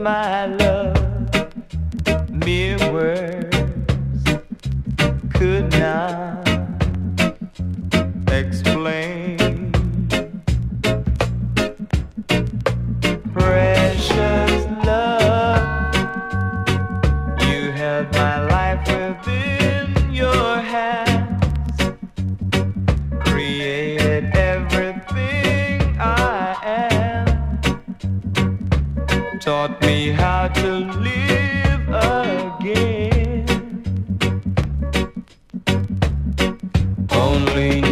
my love. Mere words could not explain. Precious love, you held my life within your hands, created everything I am, taught me how to live again. Only